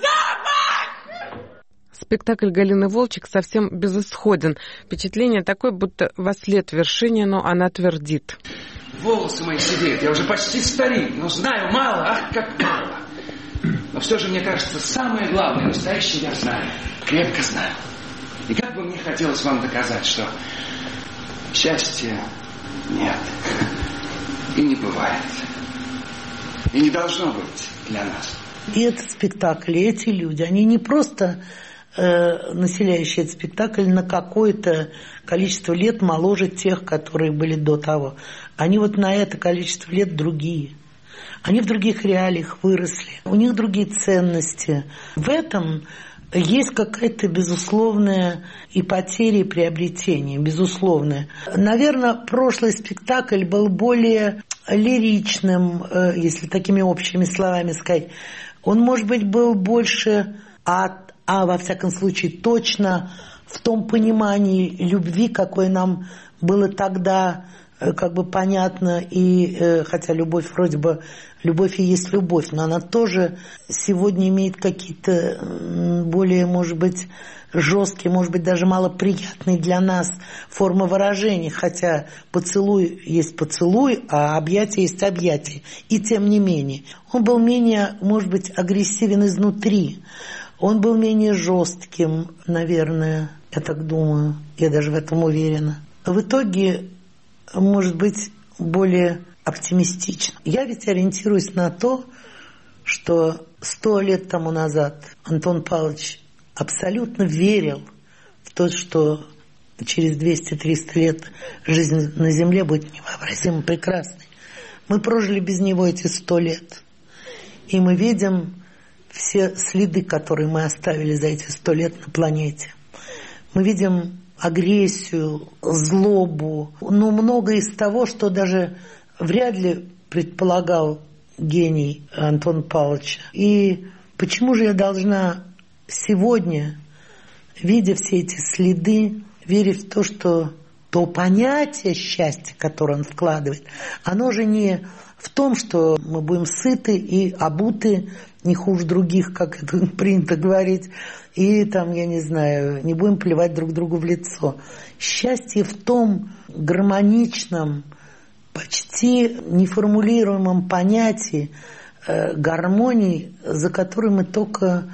запах! Спектакль Галины Волчек совсем безысходен. Впечатление такое, будто вослед Вершинину она твердит. Волосы мои сидеют, я уже почти старик, но знаю мало, ах, как мало. Но все же, мне кажется, самое главное, настоящее я знаю, крепко знаю. И как бы мне хотелось вам доказать, что счастья нет и не бывает. И не должно быть для нас. И этот спектакль, и эти люди, они не просто э, населяющие этот спектакль на какое-то количество лет моложе тех, которые были до того. Они вот на это количество лет другие. Они в других реалиях выросли. У них другие ценности. В этом есть какая-то безусловная и потеря, и приобретение, безусловная. Наверное, прошлый спектакль был более лиричным, если такими общими словами сказать. Он, может быть, был больше, а, а во всяком случае, точно в том понимании любви, какое нам было тогда как бы понятна, и хотя любовь вроде бы, любовь и есть любовь, но она тоже сегодня имеет какие-то более, может быть, жесткие, может быть, даже малоприятные для нас формы выражения, хотя поцелуй есть поцелуй, а объятие есть объятие. И тем не менее, он был менее, может быть, агрессивен изнутри, он был менее жестким, наверное, я так думаю, я даже в этом уверена. В итоге, может быть, более оптимистично. Я ведь ориентируюсь на то, что сто лет тому назад Антон Павлович абсолютно верил в то, что через двести-триста лет жизнь на Земле будет невообразимо прекрасной. Мы прожили без него эти сто лет. И мы видим все следы, которые мы оставили за эти сто лет на планете. Мы видим агрессию, злобу, ну, многое из того, что даже вряд ли предполагал гений Антона Павловича. И почему же я должна сегодня, видя все эти следы, верить в то, что то понятие счастья, которое он вкладывает, оно же не в том, что мы будем сыты и обуты не хуже других, как это принято говорить, и там, я не знаю, не будем плевать друг другу в лицо. Счастье в том гармоничном, почти неформулируемом понятии э, гармонии, за которой мы только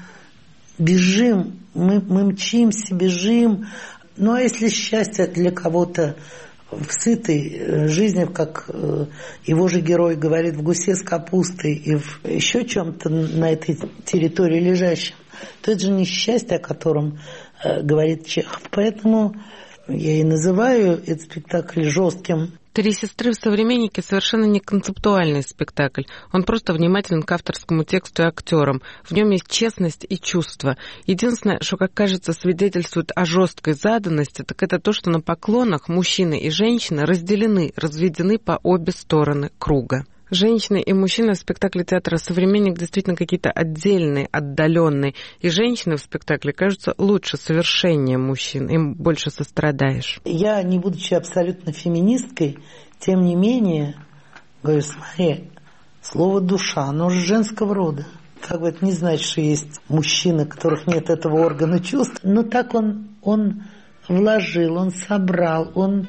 бежим, мы, мы мчимся, бежим. Ну а если счастье для кого-то в сытой жизни, как его же герой говорит, в гусе с капустой и в еще чем-то на этой территории лежащем, то это же не счастье, о котором э, говорит Чехов. Поэтому я и называю этот спектакль жестким. «Три сестры» в «Современнике» совершенно не концептуальный спектакль. Он просто внимателен к авторскому тексту и актерам. В нем есть честность и чувство. Единственное, что, как кажется, свидетельствует о жесткой заданности, так это то, что на поклонах мужчины и женщины разделены, разведены по обе стороны круга. Женщины и мужчины в спектакле театра «Современник» действительно какие-то отдельные, отдаленные. И женщины в спектакле кажутся лучше, совершеннее мужчин. Им больше сострадаешь. Я, не будучи абсолютно феминисткой, тем не менее, говорю, смотри, слово «душа», оно же женского рода. Как бы это не значит, что есть мужчины, у которых нет этого органа чувств. Но так он, он вложил, он собрал, он...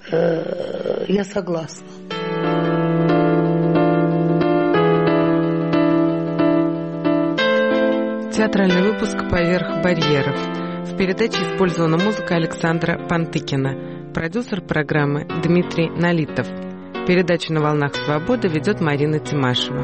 Э, я согласна. Театральный выпуск «Поверх барьеров». В передаче использована музыка Александра Пантыкина. Продюсер программы Дмитрий Налитов. Передачу «На волнах свободы» ведет Марина Тимашева.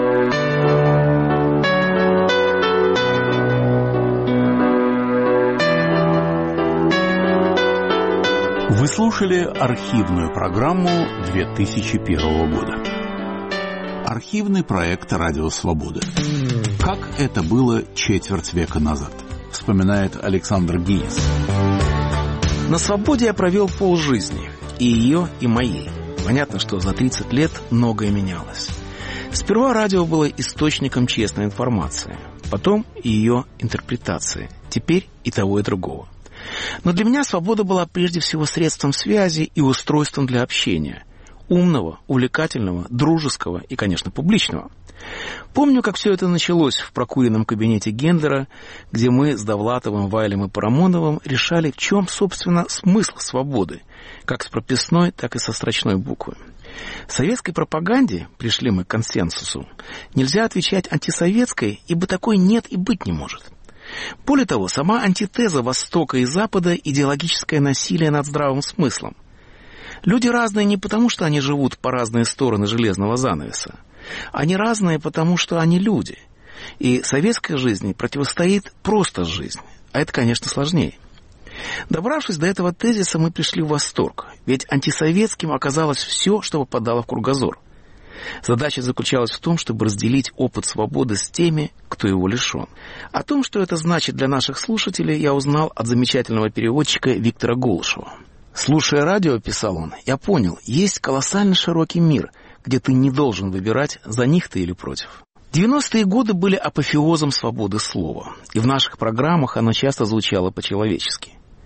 Вы слушали архивную программу две тысячи первого года. Архивный проект «Радио Свобода». Как это было четверть века назад, вспоминает Александр Гинис. На свободе я провел полжизни, и ее, и моей. Понятно, что за тридцать лет многое менялось. Сперва радио было источником честной информации, потом ее интерпретации, теперь и того, и другого. Но для меня свобода была прежде всего средством связи и устройством для общения. Умного, увлекательного, дружеского и, конечно, публичного. Помню, как все это началось в прокуренном кабинете Гендлера, где мы с Довлатовым, Вайлем и Парамоновым решали, в чем, собственно, смысл свободы, как с прописной, так и со строчной буквы. В советской пропаганде, пришли мы к консенсусу, нельзя отвечать антисоветской, ибо такой нет и быть не может. Более того, сама антитеза Востока и Запада – идеологическое насилие над здравым смыслом. Люди разные не потому, что они живут по разные стороны железного занавеса. Они разные, потому что они люди. И советской жизни противостоит просто жизнь. А это, конечно, сложнее. Добравшись до этого тезиса, мы пришли в восторг. Ведь антисоветским оказалось все, что попадало в кругозор. Задача заключалась в том, чтобы разделить опыт свободы с теми, кто его лишен. О том, что это значит для наших слушателей, я узнал от замечательного переводчика Виктора Голышева. «Слушая радио, — писал он, — я понял, есть колоссально широкий мир, где ты не должен выбирать, за них ты или против». девяностые годы были апофеозом свободы слова, и в наших программах оно часто звучало по-человечески.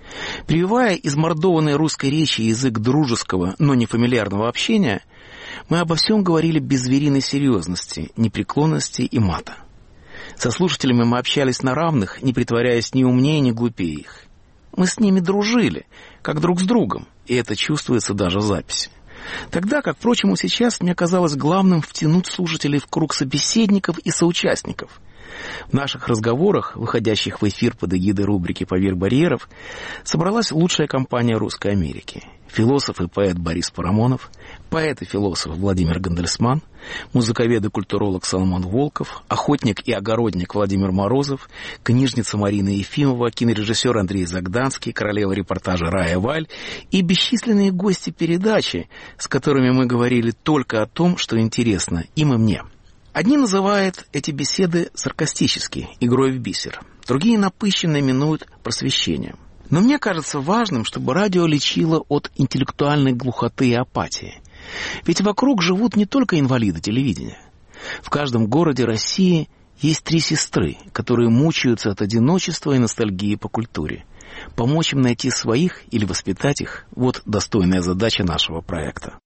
Прививая измордованной русской речи язык дружеского, но не фамильярного общения, мы обо всем говорили без звериной серьезности, непреклонности и мата. Со слушателями мы общались на равных, не притворяясь ни умнее, ни глупее их. Мы с ними дружили, как друг с другом, и это чувствуется даже в записи. Тогда, как, впрочем, и сейчас, мне казалось главным втянуть слушателей в круг собеседников и соучастников. В наших разговорах, выходящих в эфир под эгидой рубрики «Поверх барьеров», собралась лучшая компания Русской Америки. Философ и поэт Борис Парамонов, поэт и философ Владимир Гандельсман, музыковед и культуролог Соломон Волков, охотник и огородник Владимир Морозов, книжница Марина Ефимова, кинорежиссер Андрей Загданский, королева репортажа Рая Валь и бесчисленные гости передачи, с которыми мы говорили только о том, что интересно им и мне. Одни называют эти беседы саркастически, игрой в бисер, другие напыщенно именуют просвещением. Но мне кажется важным, чтобы радио лечило от интеллектуальной глухоты и апатии. Ведь вокруг живут не только инвалиды телевидения. В каждом городе России есть три сестры, которые мучаются от одиночества и ностальгии по культуре. Помочь им найти своих или воспитать их – вот достойная задача нашего проекта.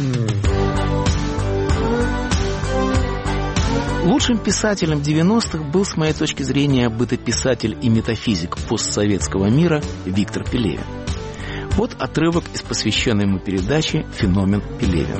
Лучшим писателем девяностых был, с моей точки зрения, бытописатель и метафизик постсоветского мира Виктор Пелевин. Вот отрывок из посвященной ему передачи «Феномен Пелевина».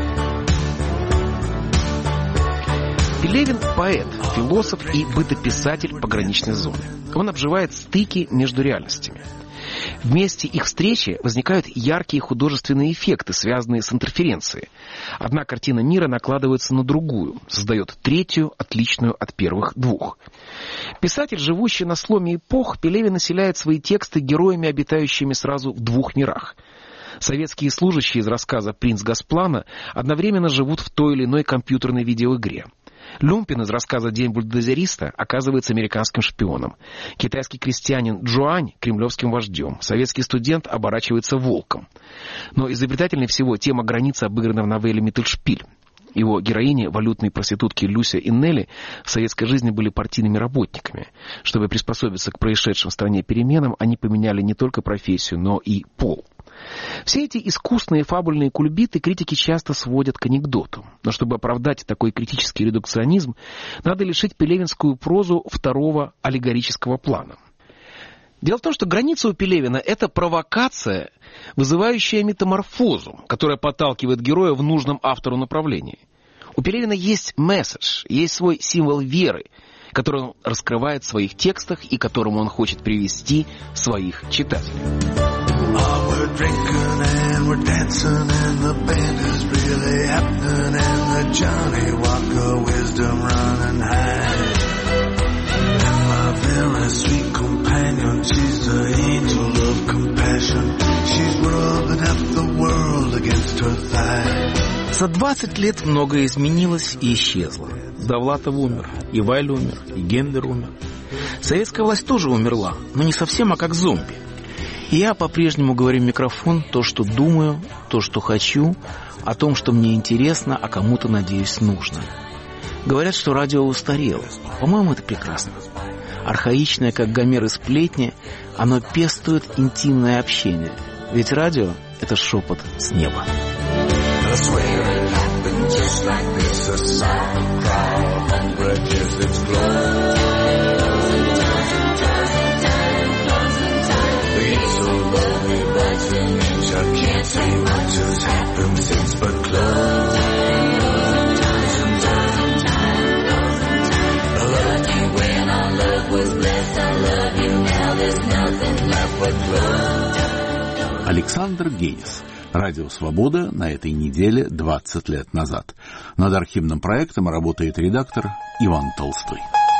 Пелевин – поэт, философ и бытописатель пограничной зоны. Он обживает стыки между реальностями. В месте их встречи возникают яркие художественные эффекты, связанные с интерференцией. Одна картина мира накладывается на другую, создает третью, отличную от первых двух. Писатель, живущий на сломе эпох, Пелевин населяет свои тексты героями, обитающими сразу в двух мирах. Советские служащие из рассказа «Принц Госплана» одновременно живут в той или иной компьютерной видеоигре. Люмпин из рассказа «День бульдозериста» оказывается американским шпионом. Китайский крестьянин Джуань – кремлевским вождем. Советский студент оборачивается волком. Но изобретательнее всего тема границы обыграна в новелле «Миттельшпиль». Его героини, валютные проститутки Люся и Нелли, в советской жизни были партийными работниками. Чтобы приспособиться к происшедшим в стране переменам, они поменяли не только профессию, но и пол. Все эти искусные фабульные кульбиты критики часто сводят к анекдоту. Но чтобы оправдать такой критический редукционизм, надо лишить пелевинскую прозу второго аллегорического плана. Дело в том, что граница у Пелевина – это провокация, вызывающая метаморфозу, которая подталкивает героя в нужном автору направлении. У Пелевина есть месседж, есть свой символ веры, который он раскрывает в своих текстах и к которому он хочет привести своих читателей. Oh, we're drinking and we're dancing and the band is really happening and the Johnny Walker wisdom running high. And my very sweet companion, she's the angel of compassion. She's rubbing up the world against her thigh. За двадцать лет многое изменилось и исчезло. Довлатов умер, и Вайль умер, и Гендер умер. Советская власть тоже умерла, но не совсем, а как зомби. И я по-прежнему говорю в микрофон то, что думаю, то, что хочу, о том, что мне интересно, а кому-то, надеюсь, нужно. Говорят, что радио устарело. По-моему, это прекрасно. Архаичное, как Гомер и сплетни, оно пестует интимное общение. Ведь радио — это шепот с неба. I can't say much has happened since but close. I loved you when our love was blessed. I love you now, there's nothing left but close. Александр Генис. Радио «Свобода» на этой неделе двадцать лет назад. Над архивным проектом работает редактор Иван Толстой.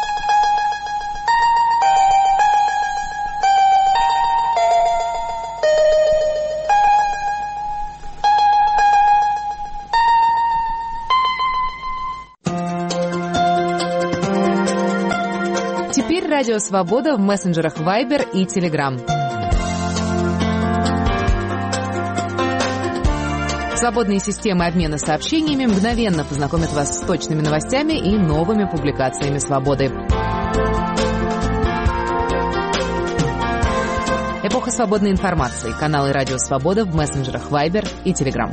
Теперь Радио «Свобода» в мессенджерах Viber и Telegram. Свободные системы обмена сообщениями мгновенно познакомят вас с точными новостями и новыми публикациями «Свободы». Эпоха свободной информации. Каналы «Радио Свобода» в мессенджерах Viber и Telegram.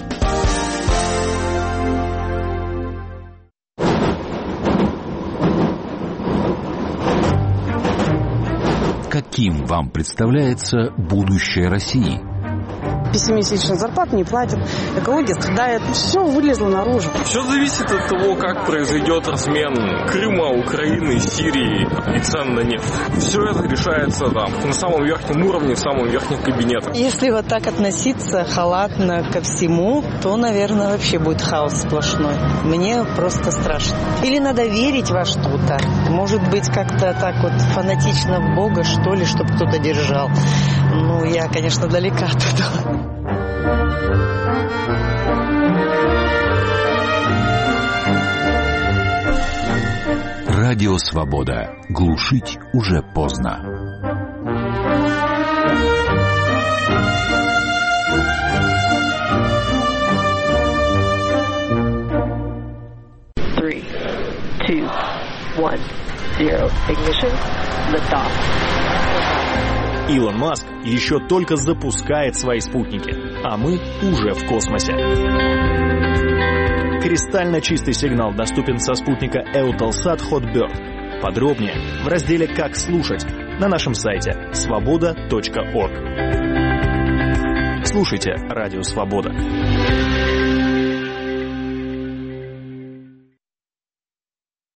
Каким вам представляется будущее России? Пятимесячную зарплату не платят, экология страдает, все вылезло наружу. Все зависит от того, как произойдет размен Крыма, Украины, Сирии и цен на нефть. Все это решается там, на самом верхнем уровне, в самом верхнем кабинете. Если вот так относиться халатно ко всему, то, наверное, вообще будет хаос сплошной. Мне просто страшно. Или надо верить во что-то. Может быть, как-то так вот фанатично в Бога, что ли, чтобы кто-то держал. Ну, я, конечно, далека от этого. Радио Свобода. Глушить уже поздно. Three, two, one, zero. Ignition. Lift off. Илон Маск еще только запускает свои спутники, а мы уже в космосе. Кристально чистый сигнал доступен со спутника Eutelsat Hotbird. Подробнее в разделе «Как слушать» на нашем сайте свобода точка орг. Слушайте «Радио Свобода».